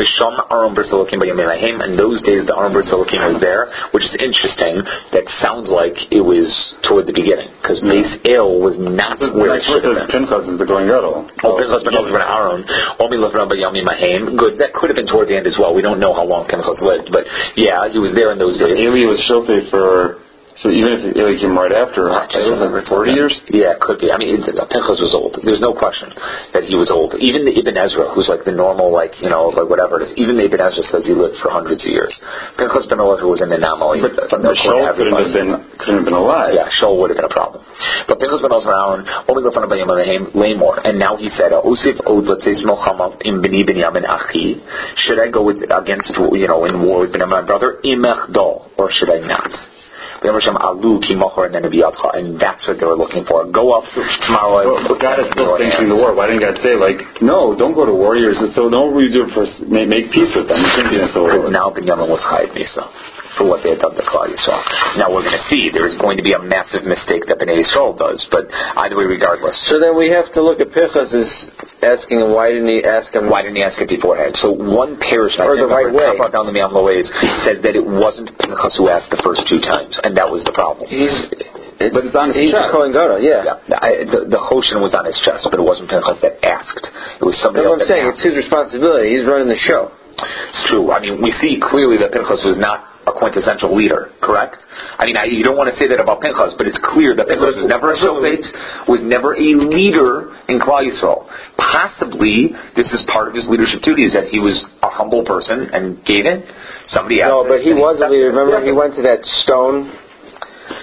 A: In those days, the Aron B'Solokim was there, which is interesting. That sounds like it was toward the beginning, because Beis El was not where it should have been.
C: Pinchas is the Kohen Gadol.
A: Pinchas ben Aaron. Good. That could have been toward the end as well. We don't know how long Pinchas lived, but yeah, he was there in those days.
C: Eli was shofet for. So even if Eli came right after, it was like 40 years?
A: Yeah, it could be. I mean, Pinchas was old. There's no question that he was old. Even the Ibn Ezra, who's like the normal, like whatever it is, even the Ibn Ezra says he lived for hundreds of years. Pinchas ben Elazar was an anomaly.
C: But Shaul couldn't have been alive.
A: Yeah, Shaul would have been a problem. But Pinchas ben Elazar Aaron, and now he said, should I go against, in war with Binyamin, my brother, or should I not? And that's what they were looking for. Go up tomorrow.
C: But God is still sanctioning the war. Why didn't God say, no, don't go to warriors, so don't we do it for make peace with them?
A: Because now Binyamin was Chayav Misa for what they had done to Klal Yisrael. Now we're going to see there's going to be a massive mistake that Bnei Yisrael does, but either way, regardless.
B: So then we have to look at Pinchas as asking him, why didn't he ask him
A: it beforehand? So one parish,
B: or the right way,
A: down the Me'am Lo'ez, says that it wasn't Pinchas who asked the first two times, and that was the problem.
C: But it's on his chest.
B: Kohen Gadol, yeah.
A: The Hoshen was on his chest, but it wasn't Pinchas that asked. It was somebody else.
B: That's what I'm saying. It's his responsibility. He's running the show.
A: It's true. I mean, we see clearly that Pinchas was not a quintessential leader, correct? I mean, you don't want to say that about Pinchas, but it's clear that Pinchas was never a shofet, was never a leader in Klal Yisrael. Possibly, this is part of his leadership duties, that he was a humble person and gave in. Somebody asked.
B: No, but he was a leader. Remember, he went to that stone,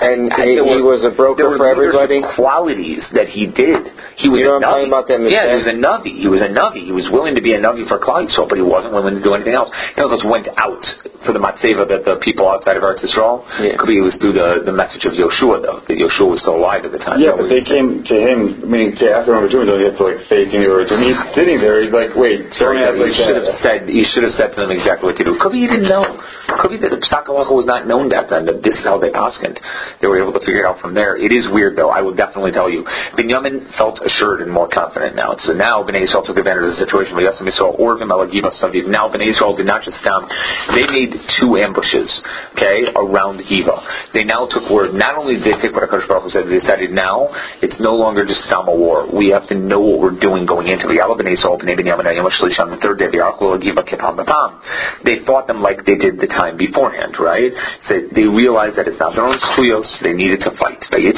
B: And he was a broker for everybody?
A: Qualities that he did. He was a Navi.
B: About that
A: he was a Navi. He was a Navi. He was willing to be a Navi for Klal Yisrael, but he wasn't willing to do anything else. He also went out for the Matzeva that the people outside of Eretz Yisrael. Could be it was through the message of Yoshua, though. That Yoshua was still alive at the time.
C: Yeah, but they came to him, meaning to ask him what we're doing, don't you have to face him or when he's sitting there, he's like, wait, don't ask like that.
A: You should have said to them exactly what to do. Could be he didn't know. Could be that the Psak Halacha was not known back then, that this is how they paskined. They were able to figure it out from there. It is weird, though. I will definitely tell you. Binyamin felt assured and more confident now. So now Bnei Yisrael took advantage of the situation. Now Bnei Yisrael did not just stand. They made 2 ambushes, okay, around Giva. They now took word. Not only did they take what HaKadosh Baruch Hu said, they decided now it's no longer just Stam a war. We have to know what we're doing going into it. The third day, they fought them like they did the time beforehand, right? So they realized that it's not their own skuyos. They needed to fight. So Bnei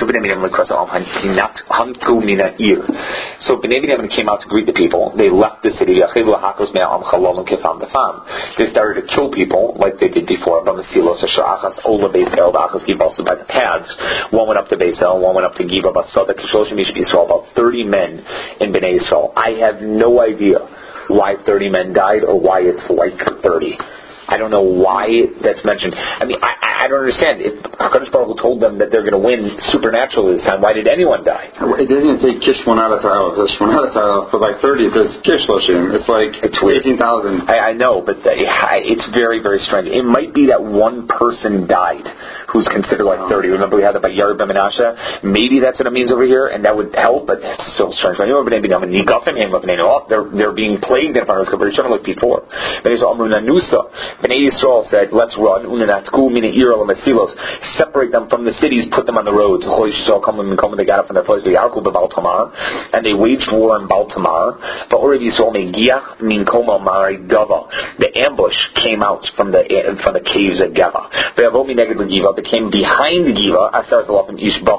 A: Binyamin came out to greet the people. They left the city. They started to kill people like they did before. By the paths. One went up to Beis El, one went up to Giva. About 30 men in Bnei Yisrael. I have no idea why 30 men died or why it's like 30. I don't know why that's mentioned. I mean, I don't understand. If HaKadosh Baruch Hu told them that they're going to win supernaturally this time, why did anyone die?
C: It doesn't even say Kish but by 30 it says Kish Loshim. It's like 18,000.
A: I know, but it's very, very strange. It might be that one person died who's considered like 30. Remember we had that by Yair ben Menashe? Maybe that's what it means over here, and that would help, but it's still strange. They're being plagued in front of us like before. Bnei Yisrael said, let's run. Separate them from the cities, put them on the roads. They got up from their place. And they waged war in Baltamar. The ambush came out from the caves at Geva. They came behind Giva. 10,000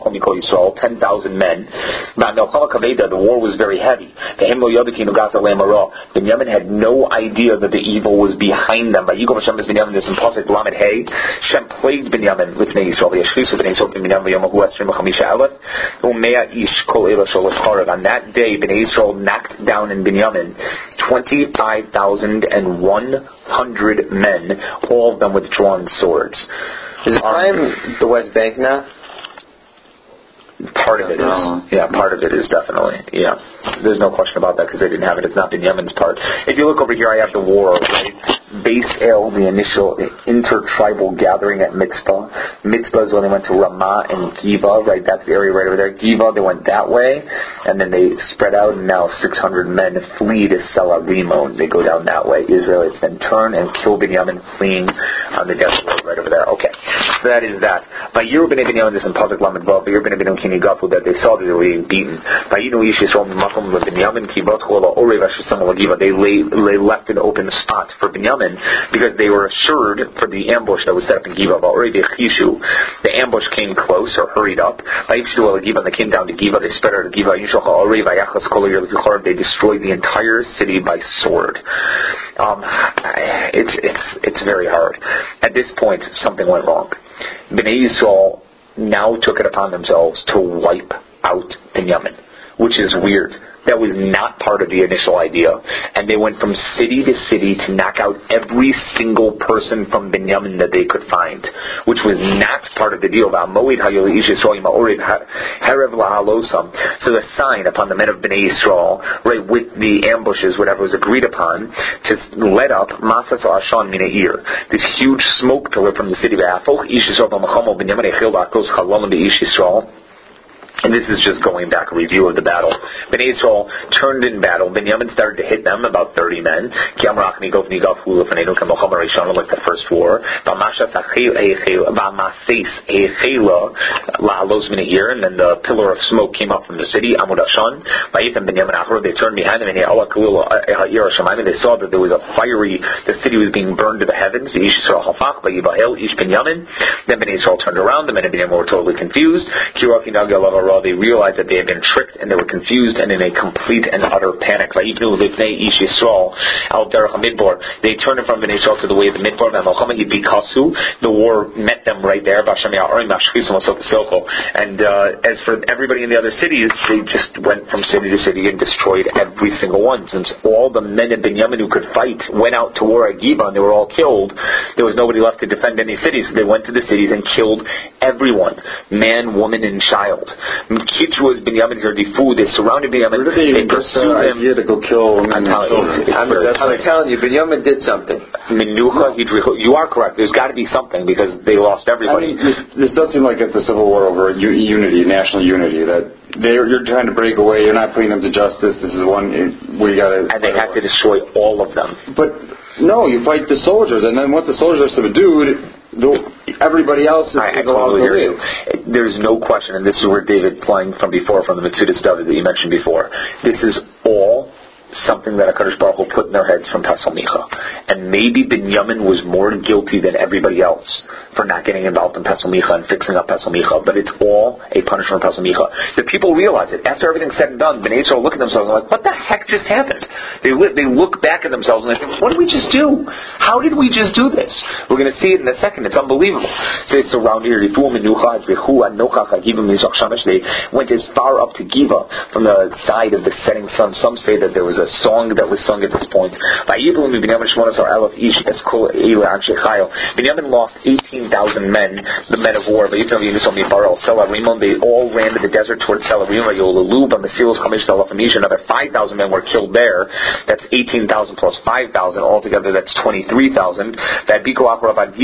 A: men. The war was very heavy. Binyamin had no idea that the evil was behind them. Hashem is Binyamin, this in Pasuk Lamed Hey. Shem plagued Binyamin with Bnei Yisrael. On that day, Bnei Yisrael knocked down in Binyamin 25,100 men, all of them with drawn swords.
B: Is the West Bank now?
A: Part of it is. Yeah, part of it is definitely. Yeah. There's no question about that because they didn't have it. It's not Binyamin's part. If you look over here, I have the war, right? Beis El, the initial intertribal gathering at Mitzvah. Mitzvah is when they went to Ramah and Giva, right? That's the area right over there. Giva, they went that way, and then they spread out, and now 600 men flee to Sela Rimon. They go down that way. Israelites then turn and kill Binyamin, fleeing on the desert road right over there. Okay. So that is that. By Yeru B'nai Binyamin, this in Pasuk Lamed Vav, by Yeru B'nai Binyamin Kini Gafu, that they saw that they were being beaten. By Yinu Yish Yisrael M'makom Binyamin Kivat Chola Orev Hashem Giva, they left an open spot for Binyamin because they were assured for the ambush that was set up in Giva. The ambush came close or hurried up. They came down to Giva. They spread out to Giva. They destroyed the entire city by sword. It's very hard. At this point, something went wrong. Bnei Yisrael now took it upon themselves to wipe out Binyamin, which is weird. That was not part of the initial idea. And they went from city to city to knock out every single person from Binyamin that they could find, which was not part of the deal. So the sign upon the men of Bnei Yisrael, right, with the ambushes, whatever was agreed upon, to let up Masas Ashan Minair, this huge smoke pillar from the city of And this is just going back, a review of the battle. Bnei Yisrael turned in battle. Binyamin started to hit them, about 30 men. Like the first war. And then the pillar of smoke came up from the city. They turned behind them, and they saw that there was a fiery, the city was being burned to the heavens. Then Bnei Yisrael turned around. The men of Binyamin were totally confused. Torah, they realized that they had been tricked and they were confused and in a complete and utter panic. They turned from Bnei Yisrael to the way of the Midbar. The war met them right there. And as for everybody in the other cities, they just went from city to city and destroyed every single one. Since all the men in Binyamin who could fight went out to war at Gibeon, they were all killed. There was nobody left to defend any cities. So they went to the cities and killed everyone, man, woman, and child. Kitch was Binyamin Gardifu. They surrounded Binyamin. They pursued him.
C: To go kill women and children.
B: I'm telling you, Binyamin did something.
A: Menucha, you are correct. There's got to be something because they lost everybody.
C: I mean, this does seem like it's a civil war over unity, national unity. That you're trying to break away. You're not putting them to justice. This is one we got to.
A: And they have to destroy all of them.
C: But no, you fight the soldiers, and then once the soldiers are subdued, everybody else is allowed to live.
A: There's no question, and this is where David flying from before, from the Metzudas David that you mentioned before. This is all something that HaKadosh Baruch Hu put in their heads from Pesach Micha. And maybe Binyamin was more guilty than everybody else for not getting involved in Pesach Micha and fixing up Pesach Micha. But it's all a punishment for Pesach Micha. The people realize it. After everything's said and done, Bnei Yisrael look at themselves and like, what the heck just happened? They look back at themselves and they say, what did we just do? How did we just do this? We're going to see it in a second. It's unbelievable. So it's around here. They went as far up to Giva from the side of the setting sun. Some say that there was a song that was sung at this point. Binyamin lost 18,000 men, the men of war. They all ran to the desert towards Selarim. Another 5,000 men were killed there. That's 18,000 plus 5,000. Altogether, that's 23,000. That's 25,000.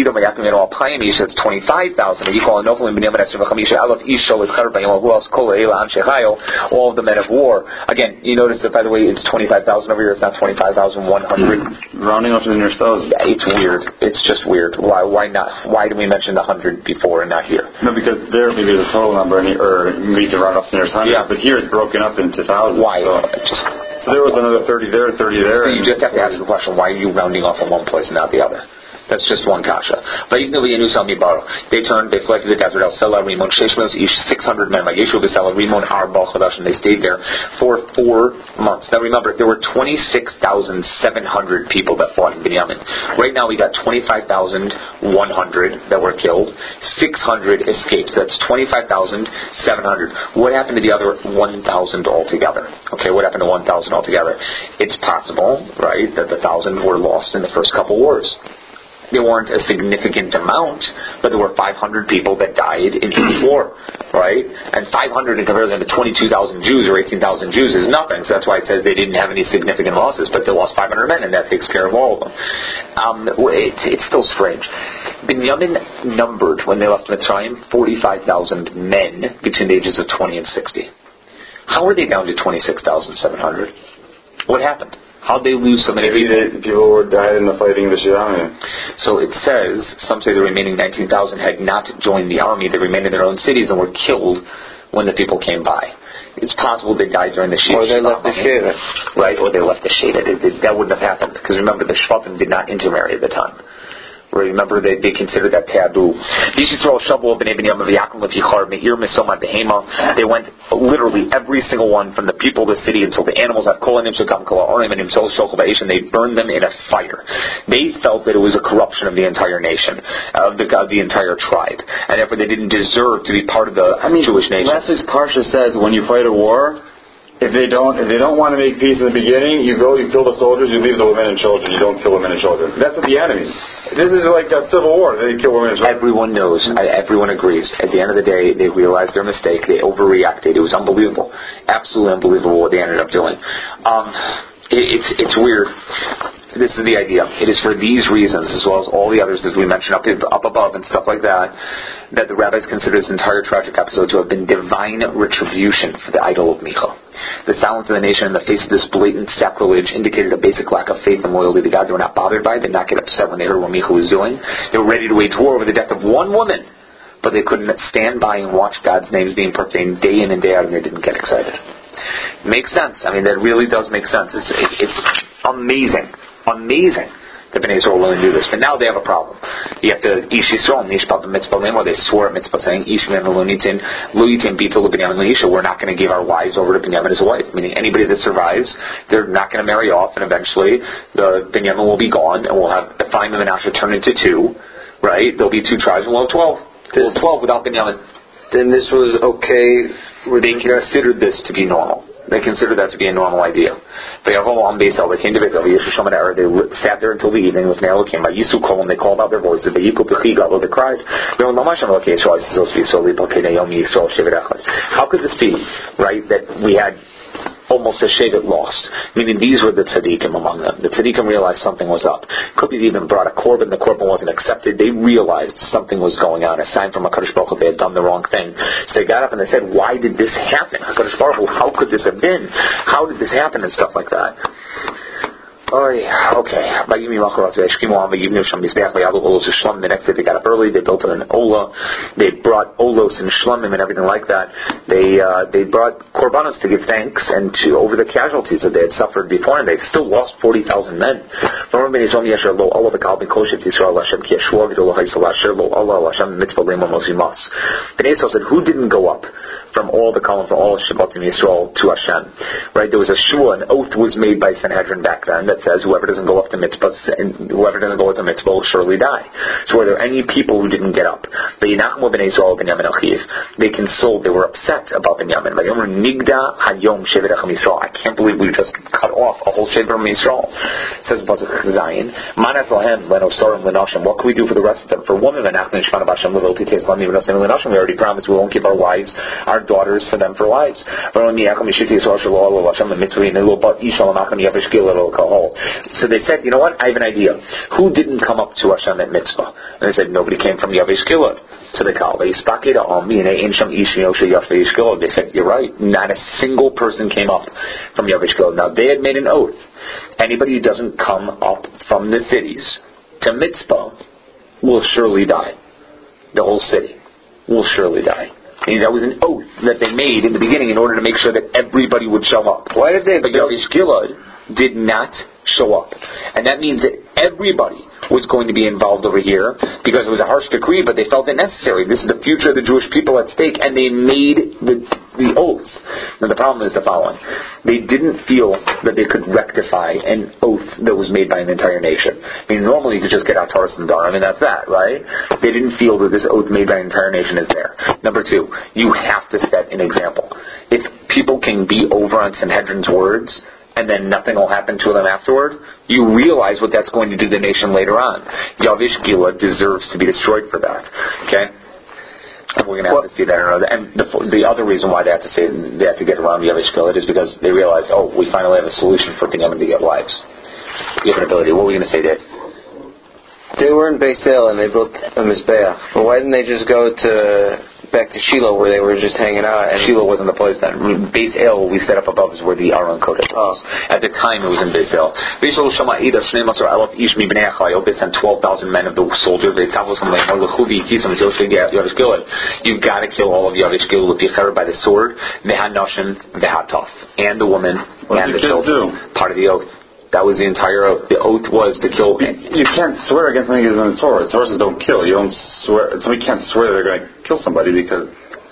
A: All of the men of war. Again, you notice that, by the way, it's 25,000 over here. It's not 25,100.
C: Rounding up to the nearest thousand.
A: It's weird. It's just weird. Why not? Why did we mention the 100 before and not here?
C: No, because there maybe the total number, or maybe to round up to the nearest 100.
A: Yeah.
C: But here it's broken up into thousands.
A: Why?
C: So there was another 30 there, 30 there.
A: So you just have to ask the question: why are you rounding off in one place and not the other? That's just one kasha. They turned, they fled to the desert, 600 men, and they stayed there for 4 months. Now remember, there were 26,700 people that fought in Binyamin. Right now we got 25,100 that were killed, 600 escaped. So that's 25,700. What happened to the other 1,000 altogether? Okay, what happened to 1,000 altogether? It's possible, right, that the 1,000 were lost in the first couple wars. There weren't a significant amount, but there were 500 people that died in each war, right? And 500 in comparison to 22,000 Jews or 18,000 Jews is nothing. So that's why it says they didn't have any significant losses, but they lost 500 men, and that takes care of all of them. It's still strange. Binyamin numbered, when they left Mitzrayim, 45,000 men between the ages of 20 and 60. How are they down to 26,700? What happened? How'd they lose so many people?
C: People were died in the fighting the Shirami.
A: So it says, some say the remaining 19,000 had not joined the army. They remained in their own cities and were killed when the people came by. It's possible they died during the Shira.
B: Or they left the Shira.
A: Right, or they left the Shira. That wouldn't have happened. Because remember, the Shvatim did not intermarry at the time. Remember, they considered that taboo. They went literally every single one from the people of the city until the animals and they burned them in a fire. They felt that it was a corruption of the entire nation, of the entire tribe, and therefore they didn't deserve to be part of the Jewish nation.
C: Last week's Parsha says when you fight a war, if they don't want to make peace in the beginning, you go, you kill the soldiers, you leave the women and children. You don't kill women and children. That's what the enemies. This is like a civil war. They kill women and children.
A: Everyone knows. Everyone agrees. At the end of the day, they realized their mistake. They overreacted. It was unbelievable. Absolutely unbelievable what they ended up doing. It's weird. This is the idea. It is for these reasons, as well as all the others, as we mentioned up above and stuff like that, that the rabbis consider this entire tragic episode to have been divine retribution for the idol of Micha. The silence of the nation in the face of this blatant sacrilege indicated a basic lack of faith and loyalty to God. They were not bothered by it. They did not get upset when they heard what Micha was doing. They were ready to wage war over the death of one woman, but they couldn't stand by and watch God's names being profaned day in and day out, and they didn't get excited. Makes sense. I mean, that really does make sense. It's amazing The Bnei Yisrael were willing to do this. But now they have a problem. You have to, Ish Yisrael, Nishpat Mitzvah Lem, where they swore at Mitzvah saying, Ish V'en Lu'nitin, Lu'itin Bito L'Binyamin L'Isha, we're not going to give our wives over to Binyamin as a wife. Meaning anybody that survives, they're not going to marry off, and eventually the Binyamin will be gone, and we'll have the Ephraim and Manasseh turn into two, right? There'll be 2 tribes, and we'll have 12. We'll have 12 without Binyamin.
B: Then this was okay.
A: They considered this to be normal. They considered that to be a normal idea. They came to Beis El. They sat there until the evening with Nail came. They called out their voices. They cried. How could this be, right, that we had almost a shevet lost? Meaning these were the tzaddikim among them. The tzaddikim realized something was up. Could be even brought a korban. The korban wasn't accepted. They realized something was going on. A sign from HaKadosh Baruch Hu they had done the wrong thing. So they got up and they said, why did this happen? HaKadosh Baruch Hu, how could this have been? How did this happen? And stuff like that. Okay. The next day they got up early. They built an olah. They brought olos and shlamim and everything like that. They brought korbanos to give thanks and to over the casualties that they had suffered before, and they still lost 40,000 men. Bnei Yisrael said, who didn't go up from all the column from all Shabbatim Yisrael to Hashem? Right? There was a shua, an oath was made by Sanhedrin back then that says whoever doesn't go up to mitzvah and whoever doesn't go up to mitzvah will surely die. So were there any people who didn't get up? They consoled, they were upset about Binyamin. I can't believe we just cut off a whole Shevet from Yisrael. It says what can we do for the rest of them? For women, we already promised we won't give our wives, our daughters for them for wives. So they said, you know what? I have an idea. Who didn't come up to Hashem at mitzvah? And they said, nobody came from Yavesh Gilad to the Kal. They said, you're right. Not a single person came up from Yavesh Gilad. Now they had made an oath. Anybody who doesn't come up from the cities to mitzvah will surely die. The whole city will surely die. And that was an oath that they made in the beginning in order to make sure that everybody would show up. Why did they? But Yavesh Gilad did not show up. And that means that everybody was going to be involved over here because it was a harsh decree, but they felt it necessary. This is the future of the Jewish people at stake, and they made the oath. Now the problem is the following. They didn't feel that they could rectify an oath that was made by an entire nation. I mean, normally you could just get out Taurus and Dar. I mean, that's that, right? They didn't feel that this oath made by an entire nation is there. Number 2, you have to set an example. If people can be over on Sanhedrin's words, and then nothing will happen to them afterward, you realize what that's going to do to the nation later on. Yavesh Gilad deserves to be destroyed for that. Okay? And we're going to have to see that. And the other reason why they have to get around Yavesh Gilad is because they realize, we finally have a solution for Binyamin to get wives. You have an ability. What were we going to say, Dave?
B: They were in Beis El and they built a Mizbeach. But why didn't they just go back to Shiloh where they were just hanging out? And
A: Shiloh wasn't the place then. Beis El we set up above is where the Aron Kodesh was. At the time it was in Beis El. Beis El Shama Ida Shnei Masar Alaf Ish Mi Bnei Achayot. They sent 12,000 men of the soldiers. They tell them like Lechuvi Kisam Zoshig Yavesh Gilad. You've got to kill all of Yavesh Gilad with Yecher by the sword. Vehanashim Vehataf, and the woman and the children. Part of the oath. That was the entire oath. The oath was to kill.
C: You can't swear against something that's in the Torah. The Torah says don't kill. You don't swear. Somebody can't swear they're going to kill somebody because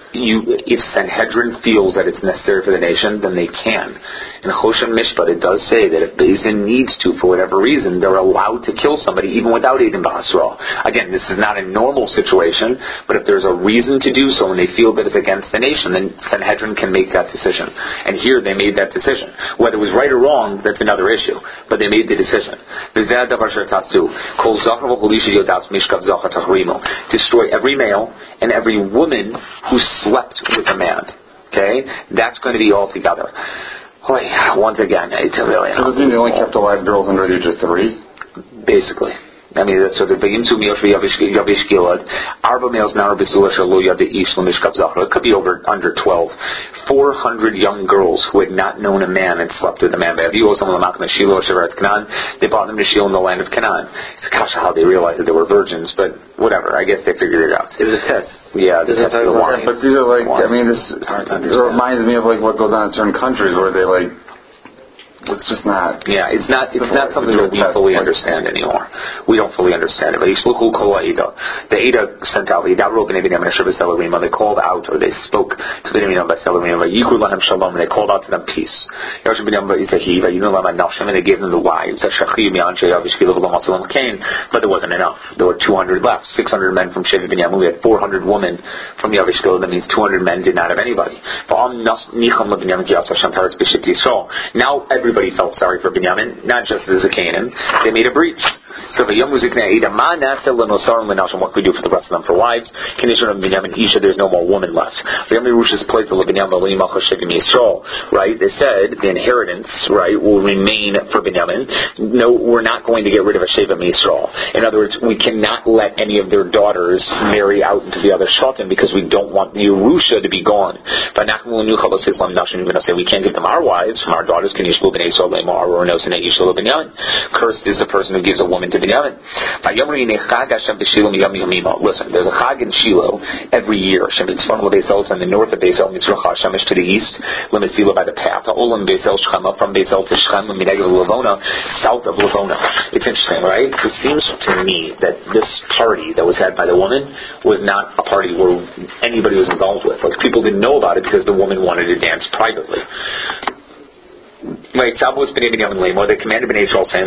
A: if Sanhedrin feels that it's necessary for the nation, then they can. In Choshen Mishpat, it does say that if Beis Din needs to, for whatever reason, they're allowed to kill somebody even without Eidim B'Hasra. Again, this is not a normal situation, but if there's a reason to do so and they feel that it's against the nation, then Sanhedrin can make that decision. And here they made that decision. Whether it was right or wrong, that's another issue. But they made the decision. Destroy every male and every woman who slept with a man. Okay? That's going to be all together. Once again, it's a really...
C: So does it mean they only kept alive girls under the age of 3?
A: Basically. I mean, that's sort of Yavesh Gilad. Arba males now are B'Sulah Shalo Yad Ish L'Mishkav Zachra. It could be under 12. 400 young girls who had not known a man and slept with a man. They brought them to Shiloh in the land of Canaan. It's gosh, how they realized that they were virgins, but whatever. I guess they figured it out.
B: It was a test.
A: Yeah, the test of the wine.
C: But these are like, I mean, this it reminds me of like what goes on in certain countries where they like It's just not.
A: Yeah, it's not something that we fully understand anymore. We don't fully understand it. But the Ada sent out. They called out, or they spoke to Binyamin by Selarima. Yikru lahem shalom, and they called out to them peace. And they gave them the wives. But there wasn't enough. There were 200 left. 600 men from Shevet Binyamin. We had 400 women from Yavishkel. That means 200 men did not have anybody. Now everybody felt sorry for Binyamin, not just the Zakanim. They made a breach. So the what can we do for the rest of them for wives? There's no more woman left. Right? They said the inheritance, right, will remain for Binyamin. No, we're not going to get rid of a Sheva Yisrael. In other words, we cannot let any of their daughters marry out into the other Shatim because we don't want the Yerusha to be gone. We can't give them our wives from our daughters. Cursed is the person who gives a woman to Binyamin. Listen, there's a Chag in Shiloh every year. It's on the north of Beisel, Shemesh to the east, Lemesila by the path, Olam Beisel Shchema, from Beisel to Shchem, Lavona, south of Lavona. It's interesting, right? It seems to me that this party that was had by the woman was not a party where anybody was involved with. Like, people didn't know about it because the woman wanted to dance privately. Right, they commanded Bnei Yisrael saying,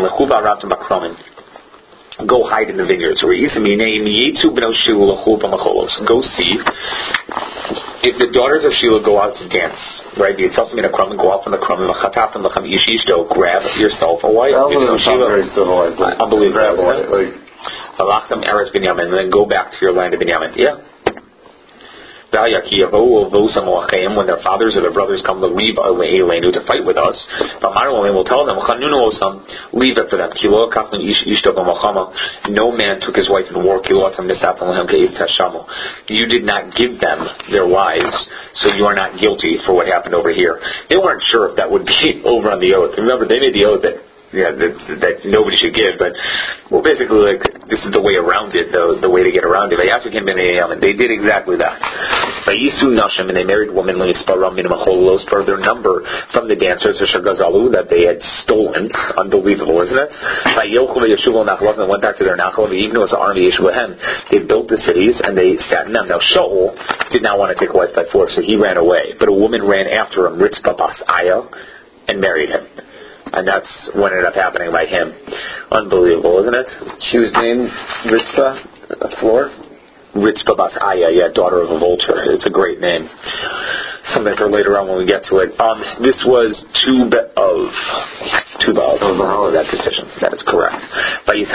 A: go hide in the vineyards. Go see if the daughters of Sheila go out to dance. Right? Go out from the Krum, grab yourself a wife. Unbelievable. And then go back to your land of Binyamin. Yeah. When their fathers or their brothers come to fight with us, we'll tell them, leave it for them. No man took his wife in war. You did not give them their wives, so you are not guilty for what happened over here. They weren't sure if that would be over on the oath. Remember, they made the oath that nobody should give, but basically, like, this is the way around it, the way to get around it. They did exactly that. And they married women for their number from the dancers that they had stolen. Unbelievable, isn't it? They went back to their nachal. They built the cities and they sat in them. Now Shaul did not want to take a wife by force, so he ran away. But a woman ran after him, Ritzpah bas Aya, and married him. And that's what ended up happening by him. Unbelievable, isn't it?
B: She was named Ritzpah, a floor?
A: Ritzpah bas Aya, daughter of a vulture. It's a great name. Something for later on when we get to it. This was Tuba of that decision. That is correct. It's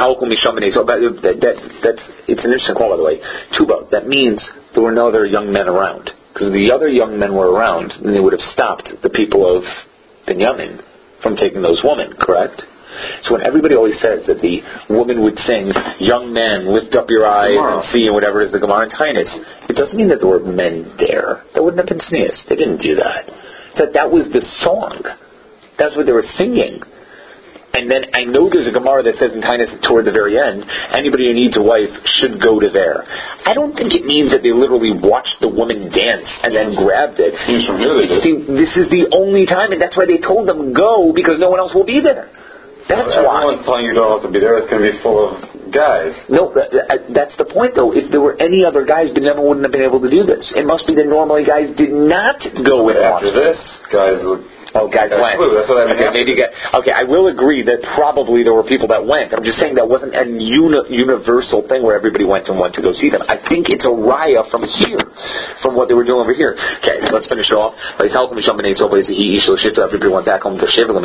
A: an interesting call, by the way. Tuba, that means there were no other young men around. Because if the other young men were around, then they would have stopped the people of Binyamin from taking those women, correct? So when everybody always says that the woman would sing, young men, lift up your eyes and see, and whatever is the Gemara in Taanis, it doesn't mean that there were men there. That wouldn't have been sneezed. They didn't do that. That was the song. That's what they were singing. And then I know there's a Gemara that says in Taanis toward the very end, anybody who needs a wife should go to there. I don't think it means that they literally watched the woman dance and then grabbed it.
C: Seems from here they did.
A: This is the only time, and that's why they told them go, because no one else will be there. That's why.
C: Everyone's telling you don't have to be there. It's going to be full of guys.
A: No, that's the point, though. If there were any other guys, Binyamin wouldn't have been able to do this. It must be that normally guys did not go with
C: after this. Guys would.
A: Oh, guys went.
C: That's what I mean.
A: Okay, I will agree that probably there were people that went. I'm just saying that wasn't a universal thing where everybody went and went to go see them. I think it's a raya from here, from what they were doing over here. Okay, let's finish it off. Everybody went back home to Everyone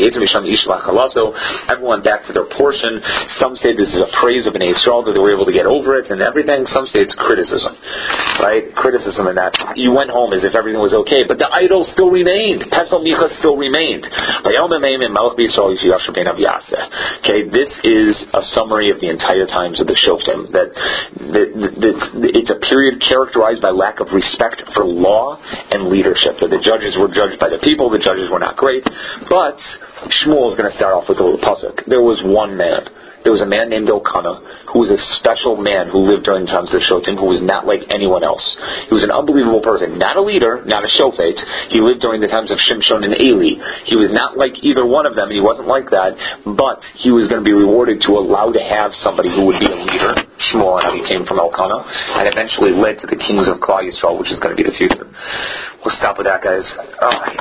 A: went back to their portion. Some say this is a praise of Bnei Yisrael that they were able to get over it and everything. Some say it's criticism, right? Criticism in that you went home as if everything was okay, but the idol still remained. Still remained. Okay, this is a summary of the entire times of the Shoftim. That it's a period characterized by lack of respect for law and leadership. That the judges were judged by the people, the judges were not great. But Shmuel is going to start off with a little pasuk. There was one man there was a man named Elkanah who was a special man who lived during the times of the Shotim, who was not like anyone else. He was an unbelievable person. Not a leader, not a shofet. He lived during the times of Shimshon and Eli. He was not like either one of them, and he wasn't like that, but he was going to be rewarded to allow to have somebody who would be a leader. Shmuel and he came from Elkanah, and eventually led to the kings of Klal Yisrael, which is going to be the future. We'll stop with that, guys.